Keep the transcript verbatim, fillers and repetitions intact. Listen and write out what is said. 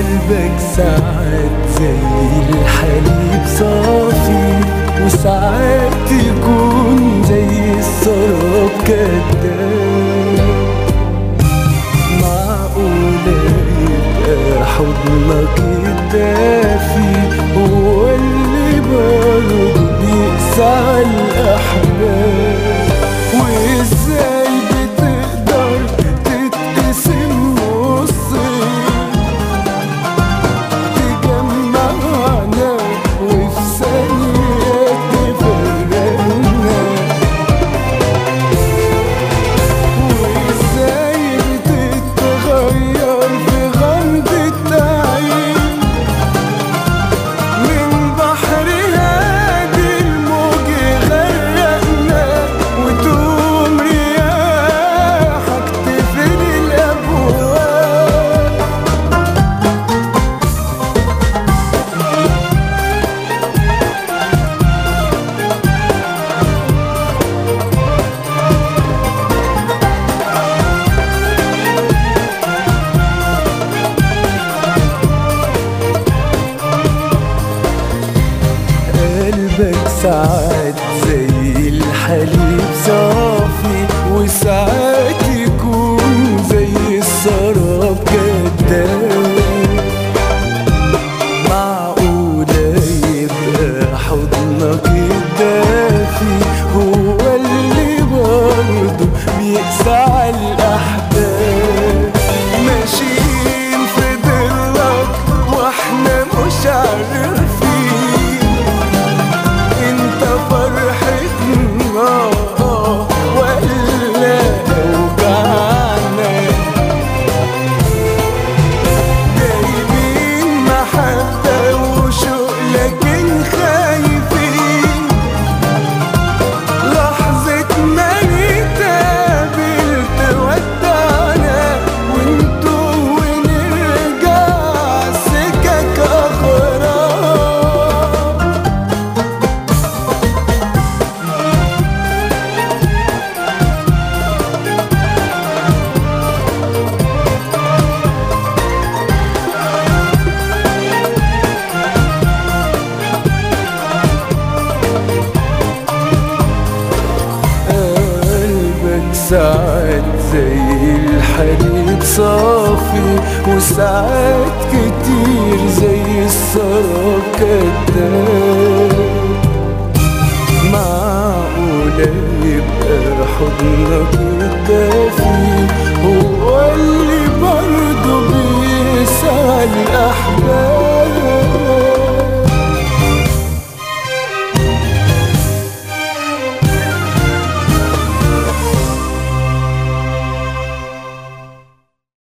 قلبك ساعات زي الحليب صافي، وساعات يكون زي السراب كداب. معقولة يبقى حضنك الدافي هو اللي برضه بيقسى على الأحباب؟ وإزاي بتقدر تتقسم نصين، تجمعنا وفي ثانية تفرقنا؟ وإزاي بتتغير في غمضة عين، من بحر هادي الموج غرقنا، وتقوم رياحك تقفل الأبواب. قلبك ساعات زي الحليب صافي، وساعات يكون زي السراب كداب. معقولة يبقى حضنك الدافي هو اللي برضه بيقسى على الأحباب؟ ماشيين في ضلك واحنا مش عارفين انت فرحتنا ولا اوجعنا. جايبين محبة وشوق لكن خايفين لحظة ما نتقابل تودعنا ونتوه ونرجع سكك أغراب. قلبك ساعات زي الحليب صافي، وساعات كتير زي السراب كداب. معقولة يبقى حضنك الدافي هو اللي برضه بيسعى الأحباب؟